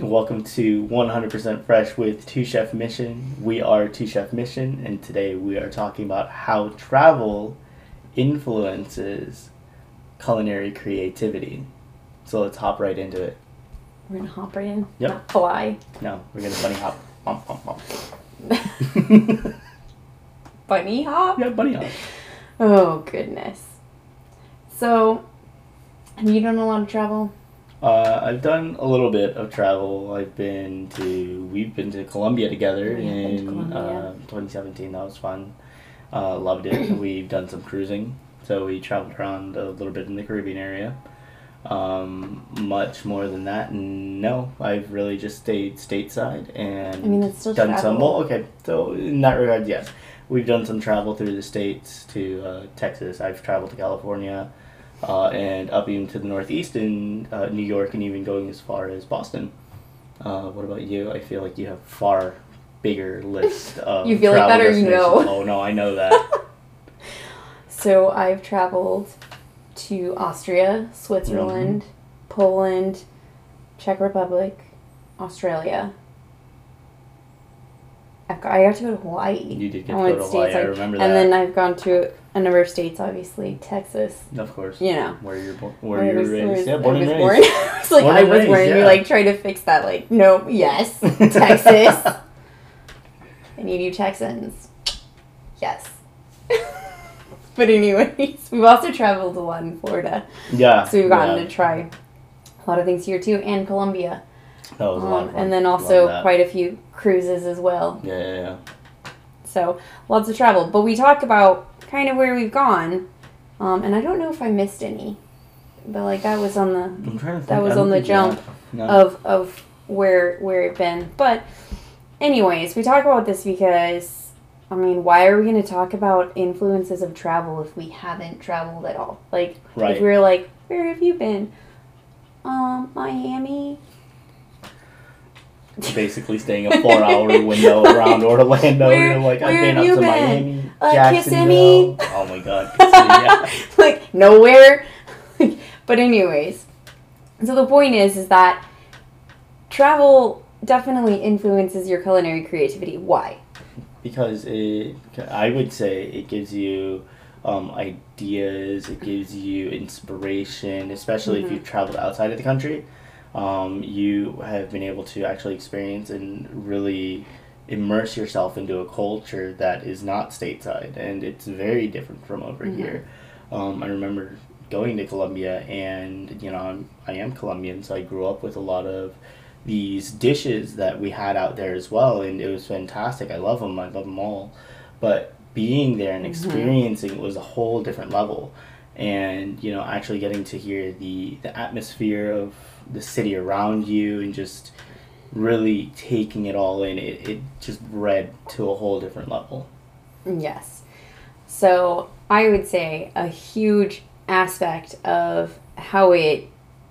Welcome to 100% Fresh with Two Chef Mission. We are Two Chef Mission, and today we are talking about how travel influences culinary creativity. So let's hop right into it. We're gonna hop right in? Yep. Not fly? No, we're gonna bunny hop. Bump, bump, bump. Bunny hop? Yeah, bunny hop. Oh, goodness. So, have you done a lot of travel? I've done a little bit of travel. We've been to Colombia together in 2017. That was fun. Loved it. We've done some cruising. So we traveled around a little bit in the Caribbean area. Much more than that, no. I've really just stayed stateside and that's still done travel. some. Well, okay. So in that regard, yes, we've done some travel through the states to Texas. I've traveled to California, and up even to the Northeast in New York, and even going as far as Boston. What about you? I feel like you have far bigger list of. You feel like travel that, or you know? destinations. Oh no, I know that. So, I've traveled to Austria, Switzerland, Poland, Czech Republic, Australia. I got to go to Hawaii. You did get I to went go to Hawaii. I stateside. remember that. And then I've gone to a number of states, obviously. Texas. Of course. You know. Where you're raised. Yeah, I born and was raised. born. It's like Born I and was raised, born. yeah. You're like trying to fix that. Like, no, yes, Texas. Any of you Texans? Yes. But anyways, we've also traveled a lot in Florida. Yeah. So we've gotten to try a lot of things here too, and Colombia. That was a lot of fun. And then Love also that. quite a few cruises as well. Yeah. So lots of travel. But we talk about kind of where we've gone. And I don't know if I missed any. But like that was on the I'm trying to think. that was I don't on the think you jump have. No. of where it been. But anyways, we talk about this because I mean, why are we going to talk about influences of travel if we haven't traveled at all? Like, Right. if we were like, where have you been? Miami. Basically staying a 4-hour window around Orlando. You're like, I've where been have up you to been? Miami, Kissimmee? Jacksonville. Oh my god. Kissimmee, yeah. Like, nowhere. But anyways, so the point is that travel definitely influences your culinary creativity. Why? Because I would say it gives you ideas, it gives you inspiration, especially if you've traveled outside of the country. You have been able to actually experience and really immerse yourself into a culture that is not stateside, and it's very different from over here. I remember going to Colombia, and I am Colombian, so I grew up with a lot of these dishes that we had out there as well, and it was fantastic. I love them all, but being there and experiencing it was a whole different level, and actually getting to hear the atmosphere of the city around you and just really taking it all in, it just read to a whole different level. Yes. So I would say a huge aspect of how it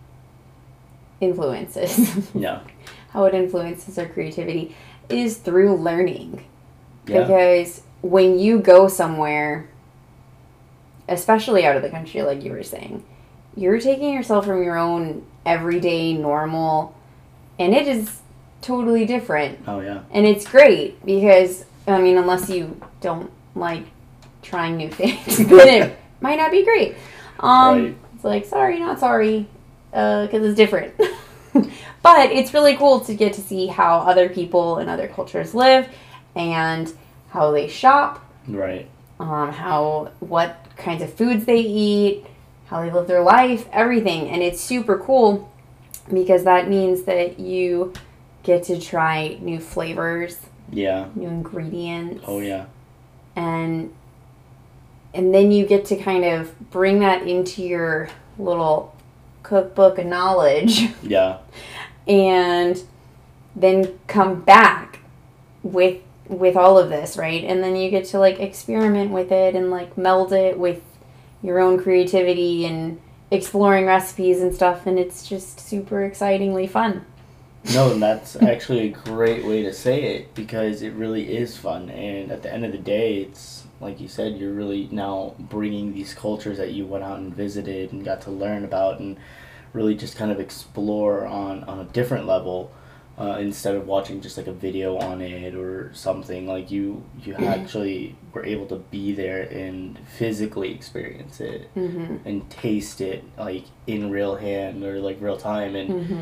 influences Yeah. how it influences our creativity is through learning. Yeah. Because when you go somewhere, especially out of the country, like you were saying, you're taking yourself from your own everyday normal, and it is totally different. Oh yeah. And it's great because, I mean, unless you don't like trying new things, then it might not be great. Right. It's like, sorry, not sorry, because it's different. But it's really cool to get to see how other people in other cultures live and how they shop, Right. what kinds of foods they eat, how they live their life, everything. And it's super cool because that means that you get to try new flavors, Yeah. new ingredients. Oh yeah. And then you get to kind of bring that into your little cookbook of knowledge Yeah. and then come back with all of this, right? And then you get to like experiment with it and like meld it with your own creativity and exploring recipes and stuff, and it's just super excitingly fun. No, and that's actually a great way to say it because it really is fun. And at the end of the day, it's like you said, you're really now bringing these cultures that you went out and visited and got to learn about and really just kind of explore on a different level instead of watching just like a video on it or something. Like you actually were able to be there and physically experience it and taste it like in real hand or like real time,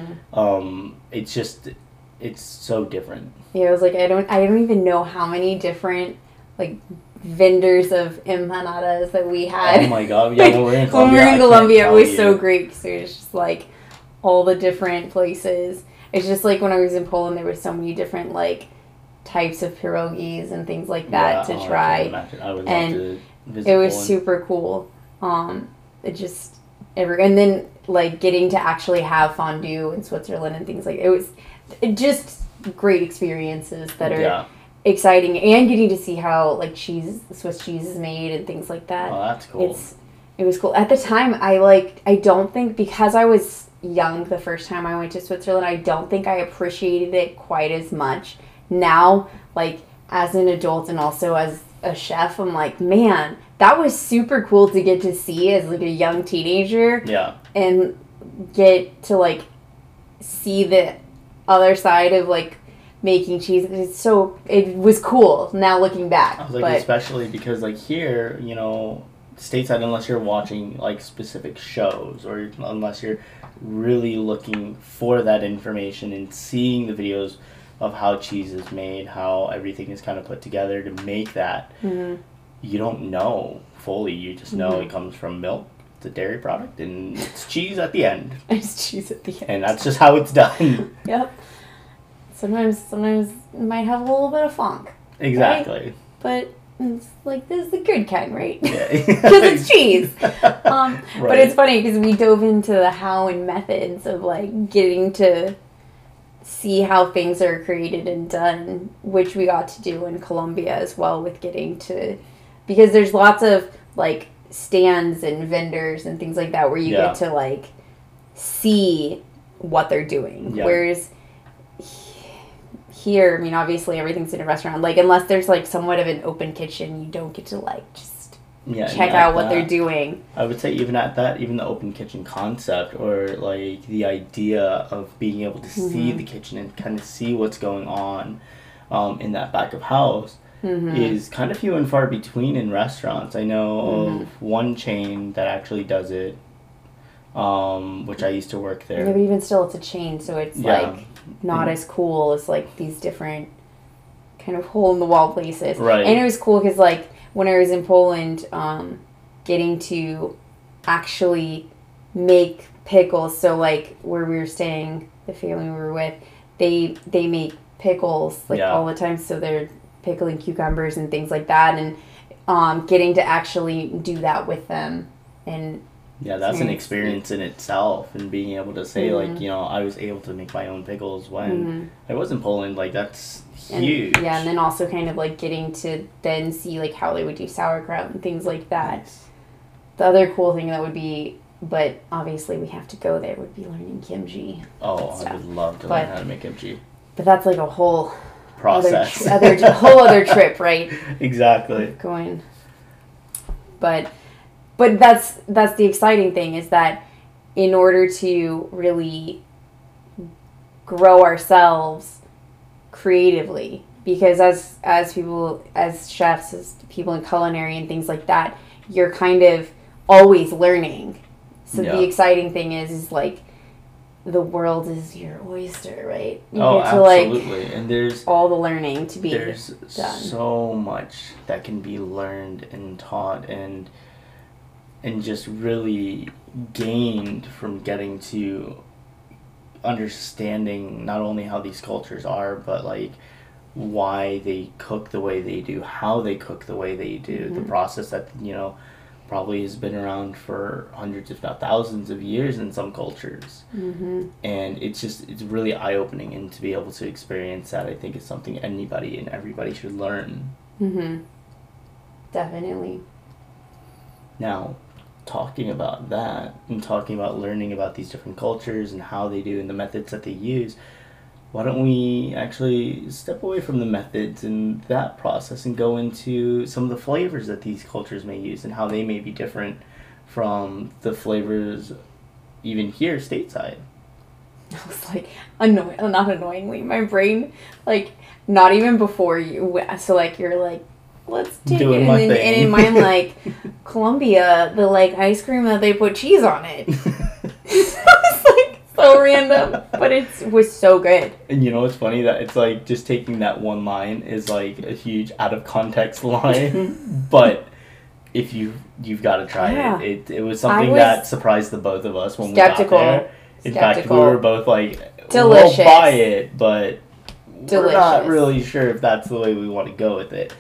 and it's so different. Yeah, it was like I don't even know how many different like vendors of empanadas that we had. Oh my god! Yeah, when we were in Colombia, when we were in Colombia, it was so great because it was just like all the different places. It's just like when I was in Poland, there were so many different like types of pierogies and things like that to try. I would love to visit it was Poland. super cool. It just and then like getting to actually have fondue in Switzerland and things like it was just great experiences that are exciting, and getting to see how like Swiss cheese is made and things like that. Oh, that's cool. It was cool. At the time, I don't think, because I was young the first time I went to Switzerland, I don't think I appreciated it quite as much. Now, like as an adult and also as a chef, I'm like, man, that was super cool to get to see as like a young teenager. Yeah. And get to like see the other side of like making cheese. It was cool now looking back. I was like, especially because like here, you know, stateside, unless you're watching like specific shows or unless you're really looking for that information and seeing the videos of how cheese is made, how everything is kind of put together to make that, you don't know fully. You just know it comes from milk. It's a dairy product, and it's cheese at the end. It's cheese at the end. And that's just how it's done. Yep. Sometimes it might have a little bit of funk. Exactly. Right? But it's like, this is the good kind, right? Yeah. Because it's cheese. Right. But it's funny because we dove into the how and methods of like getting to see how things are created and done, which we got to do in Colombia as well, with getting to, because there's lots of like stands and vendors and things like that where you get to like see what they're doing. Yeah. Whereas here, I mean, obviously everything's in a restaurant. Like, unless there's like somewhat of an open kitchen, you don't get to like just check out what they're doing. I would say even at that, even the open kitchen concept, or like the idea of being able to see the kitchen and kind of see what's going on in that back of house is kind of few and far between in restaurants. I know of one chain that actually does it, which I used to work there. Yeah, but even still, it's a chain, so it's like not as cool as like these different kind of hole in the wall places. Right. And it was cool because like when I was in Poland, getting to actually make pickles. So like where we were staying, the family we were with, they make pickles like all the time. So they're pickling cucumbers and things like that, and getting to actually do that with them. And yeah, that's an experience in itself, and being able to say like, you know, I was able to make my own pickles when I was in Poland, like that's huge. And, and then also kind of like getting to then see like how they would do sauerkraut and things like that. Nice. The other cool thing that would be, but obviously we have to go there, would be learning kimchi. Oh, I would love to learn how to make kimchi. But that's like a whole process, whole other trip, right? Exactly. Going, but that's the exciting thing, is that in order to really grow ourselves creatively, because as people, as chefs, as people in culinary and things like that, you're kind of always learning. So the exciting thing is like the world is your oyster, right? You get to, absolutely. Like, and there's all the learning to be done. So much that can be learned and taught and just really gained from getting to understanding not only how these cultures are, but like why they cook the way they do, how they cook the way they do, the process that, you know, probably has been around for hundreds if not thousands of years in some cultures. And it's really eye-opening, and to be able to experience that, I think, is something anybody and everybody should learn. Definitely. Now, talking about that and talking about learning about these different cultures and how they do and the methods that they use, why don't we actually step away from the methods and that process and go into some of the flavors that these cultures may use and how they may be different from the flavors even here stateside. I was like, not annoyingly, my brain, like, not even before you, so, like, you're like, let's take Doing it, my and thing. in mine, like, Columbia, the, like, ice cream that they put cheese on it. It's, like, so random, but it was so good. And you know what's funny? That it's like just taking that one line is like a huge out of context line, but if you've got to try Yeah. it was something was that surprised the both of us when skeptical. we got there. In fact, we were both like, Delicious. we'll buy it, but we're not Delicious. really sure if that's the way we want to go with it.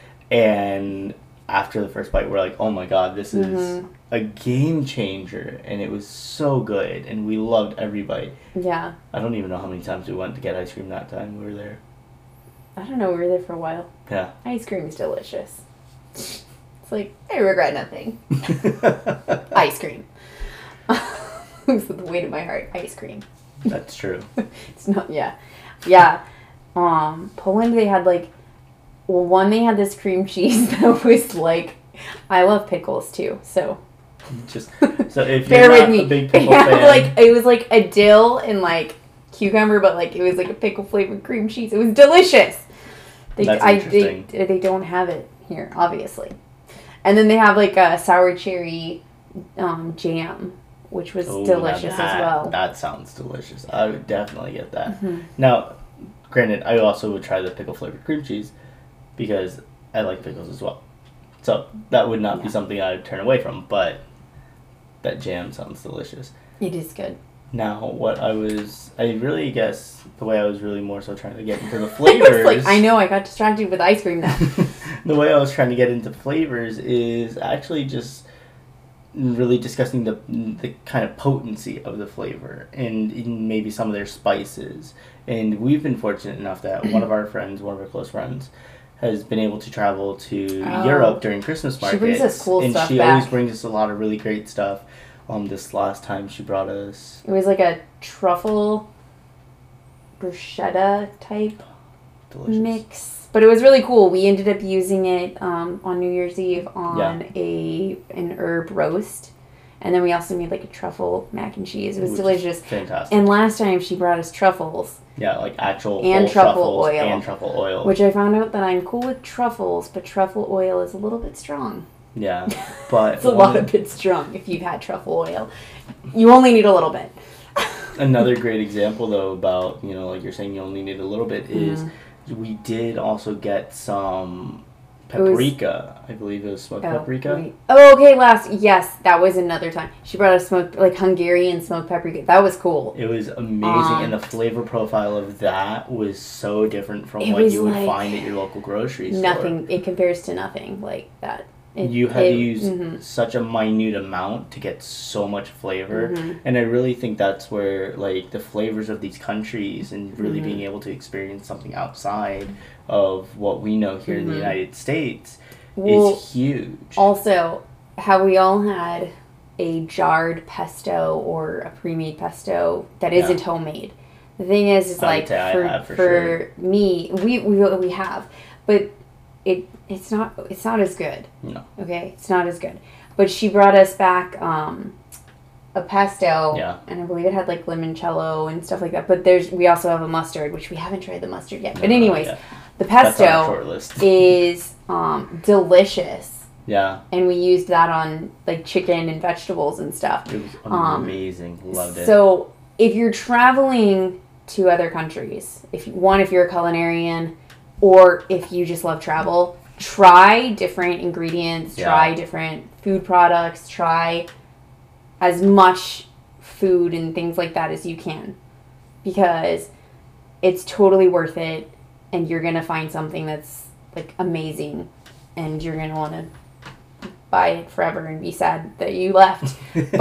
And after the first bite, we're like, oh my god, this is a game changer, and it was so good, and we loved every bite. Yeah. I don't even know how many times we went to get ice cream that time we were there. I don't know, we were there for a while. Yeah. Ice cream is delicious. It's like, I regret nothing. Ice cream. With the weight of my heart, ice cream. That's true. It's not, yeah. Yeah. Poland, they had like, well, one, they had this cream cheese that was like, I love pickles too, so. Just so if Bear you're with not me. a big pickle Yeah, fan, like, it was like a dill and like cucumber, but like it was like a pickle flavored cream cheese. It was delicious. That's interesting. They don't have it here, obviously. And then they have like a sour cherry jam, which was Ooh, delicious now as well. That sounds delicious. I would definitely get that. Mhm. Now, granted, I also would try the pickle flavored cream cheese because I like pickles as well. So that would not be something I would turn away from, but that jam sounds delicious. It is good. Now, I really guess the way I was really more so trying to get into the flavors. I know, I got distracted with ice cream now. The way I was trying to get into flavors is actually just really discussing the kind of potency of the flavor and maybe some of their spices. And we've been fortunate enough that one of our close friends, has been able to travel to Europe during Christmas markets. She brings us cool and stuff she back. always brings us a lot of really great stuff. This last time she brought us... It was like a truffle bruschetta type Delicious. mix. But it was really cool. We ended up using it on New Year's Eve on an herb roast. And then we also made like a truffle mac and cheese. It was delicious. Fantastic. And last time she brought us truffles. Yeah, like actual And whole truffle truffles oil. and truffle oil. Which I found out that I'm cool with truffles, but truffle oil is a little bit strong. Yeah, but... It's a lot of bit strong if you've had truffle oil. You only need a little bit. Another great example, though, about, like you're saying you only need a little bit, is we did also get some paprika. I believe it was smoked paprika. Wait. Oh, okay, yes, that was another time. She brought us smoked, like Hungarian smoked paprika. That was cool. It was amazing, and the flavor profile of that was so different from what you would find at your local grocery store. Nothing, it compares to nothing like that. You had to use such a minute amount to get so much flavor, and I really think that's where like the flavors of these countries and really being able to experience something outside of what we know here in the United States is huge. Also, have we all had a jarred pesto or a pre-made pesto that isn't homemade? The thing is like for me, we have, but it's not as good. No. Okay, it's not as good. But she brought us back a pesto, and I believe it had like limoncello and stuff like that. But we also have a mustard, which we haven't tried the mustard yet. But anyways, the pesto is delicious. Yeah. And we used that on like chicken and vegetables and stuff. It was amazing. Loved it. So if you're traveling to other countries, if you're a culinarian, or if you just love travel, try different ingredients, try different food products, try as much food and things like that as you can. Because it's totally worth it, and you're going to find something that's like amazing, and you're going to want to buy it forever and be sad that you left.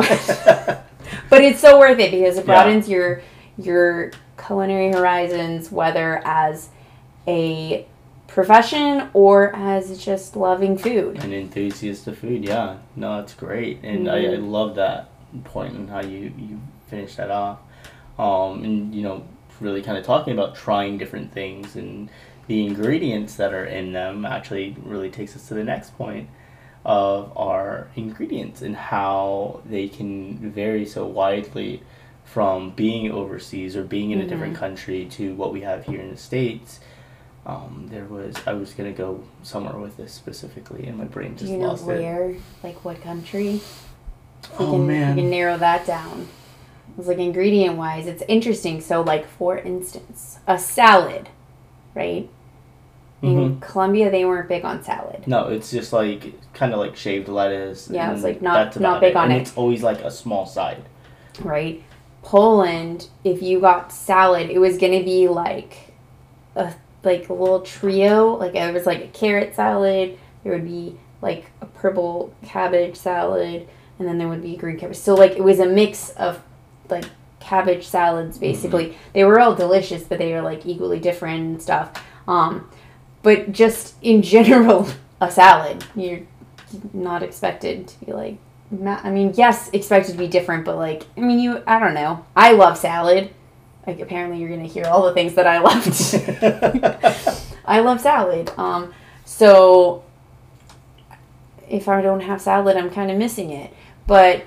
But it's so worth it because it broadens your culinary horizons, whether as a profession or as just loving food. An enthusiast of food, yeah. No, that's great. And I love that point and how you finished that off. And, really kind of talking about trying different things and the ingredients that are in them actually really takes us to the next point of our ingredients and how they can vary so widely from being overseas or being in a different country to what we have here in the States. I was gonna go somewhere with this specifically, and my brain just lost it. Do you know where? Like what country? Man, you can narrow that down. It's like ingredient wise, it's interesting. So like for instance, a salad, right? In Colombia, they weren't big on salad. No, it's just like kind of like shaved lettuce. Yeah, it's like not big on it. And it's always like a small side. Right. Poland, if you got salad, it was gonna be like a little trio. Like it was like a carrot salad. There would be like a purple cabbage salad, and then there would be green cabbage. So like it was a mix of like cabbage salads basically. They were all delicious, but they were like equally different and stuff. But just in general, a salad, you're not expected to be like, I mean, yes, expected to be different, but like, I mean, I don't know. I love salad. Like, apparently you're going to hear all the things that I loved. I love salad. So if I don't have salad, I'm kind of missing it. But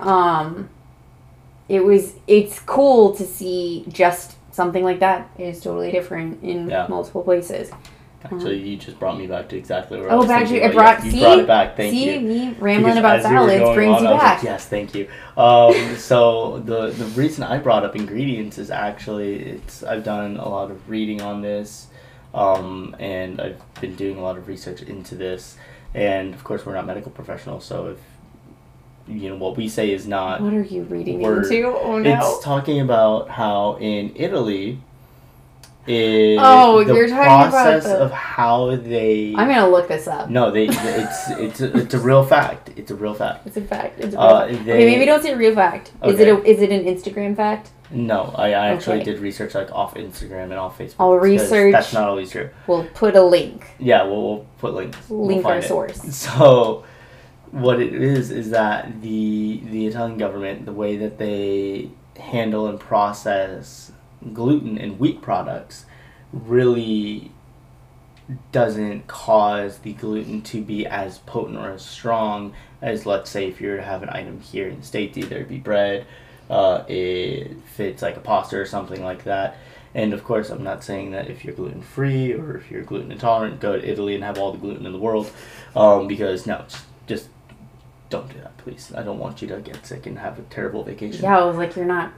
it's cool to see just something like that is totally different in multiple places. Actually, you just brought me back to exactly where I was thinking. You brought it back. Thank you. See, me rambling about salads brings you back. Yes, thank you. So the reason I brought up ingredients is actually I've done a lot of reading on this, and I've been doing a lot of research into this. And of course, we're not medical professionals, so if what we say is not. What are you reading into? Oh no! It's talking about how in Italy. You're talking process about of how they. I'm gonna look this up. No, it's a real fact. It's a real fact. It's a fact. It's a real fact. Okay, maybe don't say real fact. Okay. Is it an Instagram fact? No, I actually did research like off Instagram and off Facebook. I'll research. That's not always true. We'll put a link. Yeah, we'll put links. Link our source. So, what it is that the Italian government, the way that they handle and process gluten and wheat products really doesn't cause the gluten to be as potent or as strong as, let's say, if you were to have an item here in the States, either it be bread, if it's like a pasta or something like that. And of course, I'm not saying that if you're gluten free or if you're gluten intolerant, go to Italy and have all the gluten in the world, because no, just don't do that, please. I don't want you to get sick and have a terrible vacation. Yeah, I was like, you're not.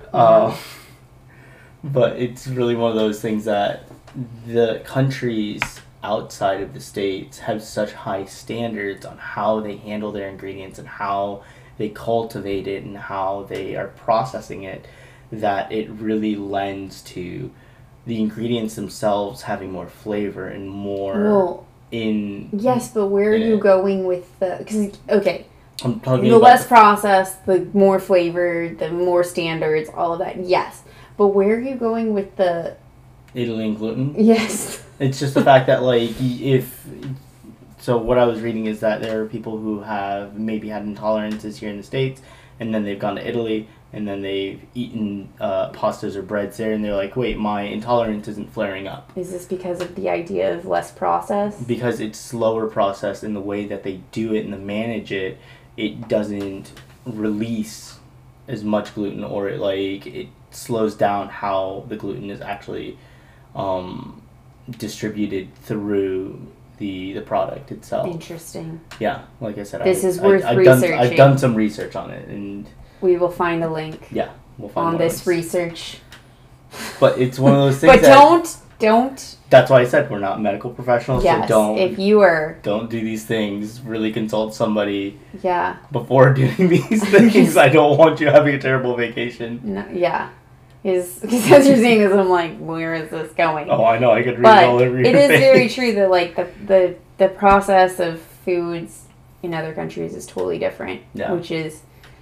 But it's really one of those things that the countries outside of the States have such high standards on how they handle their ingredients and how they cultivate it and how they are processing it, that it really lends to the ingredients themselves having more flavor and more Yes, but where are you going with the... Because, okay, I'm talking the less processed, the more flavor, the more standards, all of that, yes. But where are you going with the... Italy and gluten? Yes. It's just the fact that, like, So what I was reading is that there are people who have maybe had intolerances here in the States, and then they've gone to Italy, and then they've eaten pastas or breads there, and they're like, wait, my intolerance isn't flaring up. Is this because of the idea of less processed? Because it's slower processed in the way that they do it and they manage it, it doesn't release as much gluten, or it slows down how the gluten is actually distributed through the product itself. Interesting. Yeah, like I said, this is worth researching. I've done some research on it, and we will find a link. Yeah, we'll find on this research. But it's one of those things. But don't. That's why I said we're not medical professionals. Yes, so if you are, don't do these things. Really consult somebody. Yeah. Before doing these things, I don't want you having a terrible vacation. No, yeah. Because as you're saying this, I'm like, where is this going? Oh, I know. I could read it all over your face. It is very true that like the process of foods in other countries is totally different, which is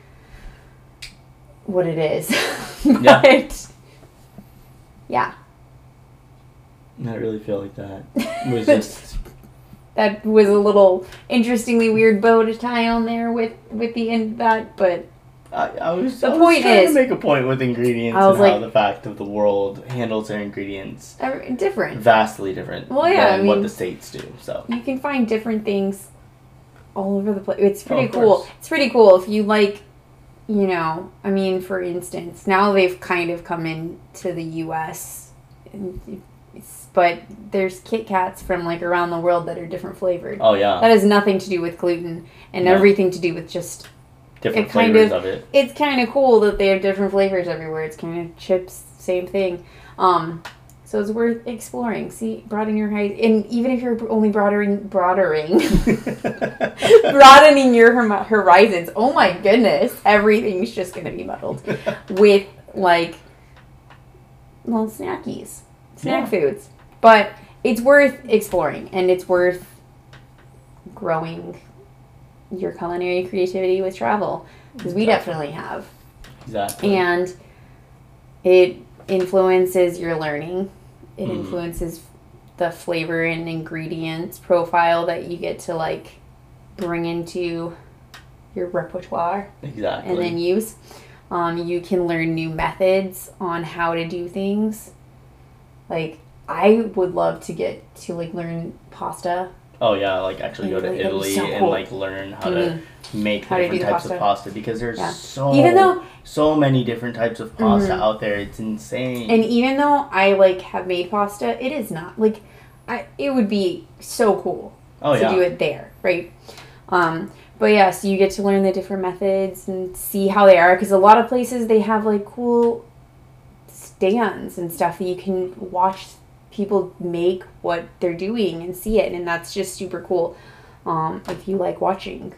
what it is. But yeah. I really feel like that was just... That was a little interestingly weird bow to tie on there with the end that, but... I was trying to make a point with ingredients and how the fact of the world handles their ingredients different, vastly different than what the States do. So you can find different things all over the place. It's pretty cool. It's pretty cool if you like you know, I mean, for instance, now they've kind of come into the U.S., but there's Kit Kats from, like, around the world that are different flavored. Oh, yeah. That has nothing to do with gluten and everything to do with just... different flavors of it. It's kind of cool that they have different flavors everywhere. It's kind of chips, same thing. So it's worth exploring. See, broaden your horizon. And even if you're only broadening your horizons, oh my goodness, everything's just going to be muddled with, like, well, snackies, snack foods. But it's worth exploring, and it's worth growing your culinary creativity with travel, because we definitely have. Exactly. And it influences your learning. It influences the flavor and ingredients profile that you get to, like, bring into your repertoire. Exactly. And then use. You can learn new methods on how to do things. Like, I would love to get to, like, learn pasta. Oh, yeah, like, actually go to Italy so cool. And, like, learn how to make different types of pasta, because there's so many different types of pasta out there. It's insane. And even though I, like, have made pasta, it is not, like, it would be so cool to do it there, right? But yeah, so you get to learn the different methods and see how they are, because a lot of places they have, like, cool stands and stuff that you can watch people make what they're doing and see it, and that's just super cool. If you like watching,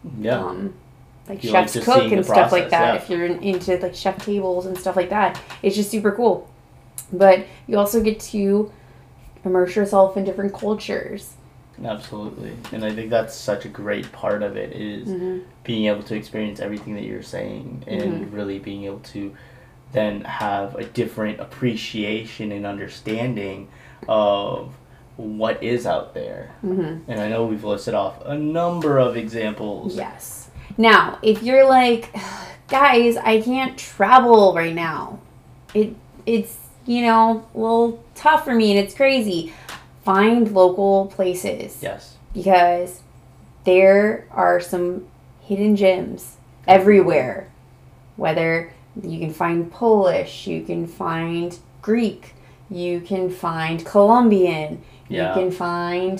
like chefs cook and stuff like that. If you're into, like, chef tables and stuff like that, it's just super cool. But you also get to immerse yourself in different cultures. Absolutely, and I think that's such a great part of it, is being able to experience everything that you're saying, and really being able to then have a different appreciation and understanding of what is out there. And I know we've listed off a number of examples. Yes. Now, if you're like, guys, I can't travel right now. It's, you know, a little tough for me and it's crazy. Find local places. Yes. Because there are some hidden gems everywhere. Whether you can find Polish, you can find Greek, you can find Colombian, you can find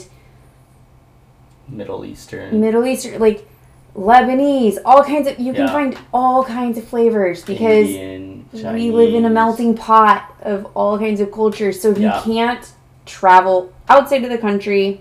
Middle Eastern, like Lebanese, all kinds of, you can find all kinds of flavors, because Indian, we live in a melting pot of all kinds of cultures. So if you can't travel outside of the country,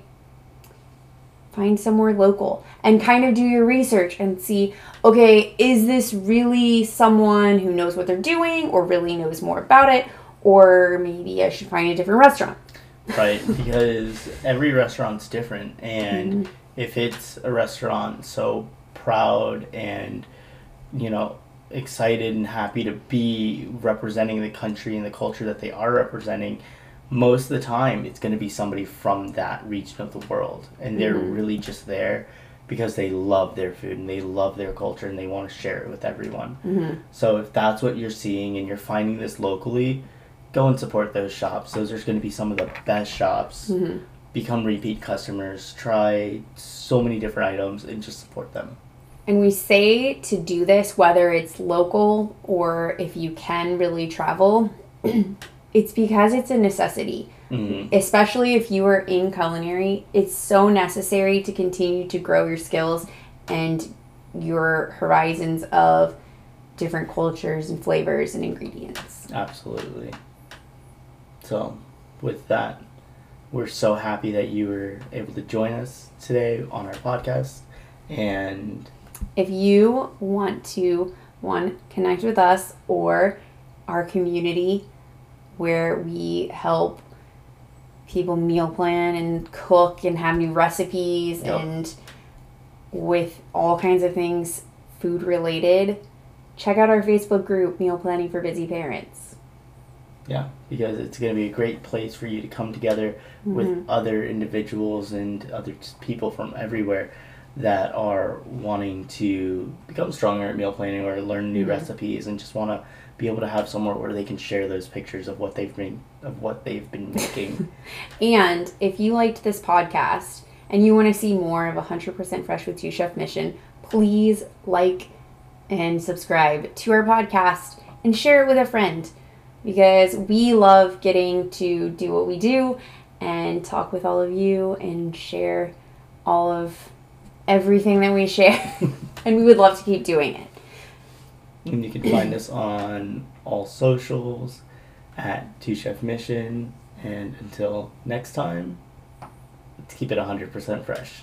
find somewhere local and kind of do your research and see, okay, is this really someone who knows what they're doing or really knows more about it? Or maybe I should find a different restaurant. Right, because every restaurant's different. And if it's a restaurant so proud and, you know, excited and happy to be representing the country and the culture that they are representing, most of the time it's going to be somebody from that region of the world. And they're really just there because they love their food and they love their culture and they want to share it with everyone. So if that's what you're seeing and you're finding this locally, go and support those shops. Those are going to be some of the best shops. Become repeat customers. Try so many different items and just support them. And we say to do this, whether it's local or if you can really travel, it's because it's a necessity. Especially if you are in culinary, it's so necessary to continue to grow your skills and your horizons of different cultures and flavors and ingredients. Absolutely. So, with that, we're so happy that you were able to join us today on our podcast. And if you want to, connect with us or our community where we help people meal plan and cook and have new recipes and with all kinds of things food related, check out our Facebook group, Meal Planning for Busy Parents. Yeah, because it's going to be a great place for you to come together with other individuals and other people from everywhere that are wanting to become stronger at meal planning or learn new recipes and just want to be able to have somewhere where they can share those pictures of what they've been making. And if you liked this podcast and you want to see more of 100% Fresh with Two Chef Mission, please like and subscribe to our podcast and share it with a friend, because we love getting to do what we do and talk with all of you and share all of everything that we share. And we would love to keep doing it. And you can find us on all socials at Two Chef Mission. And until next time, let's keep it 100% fresh.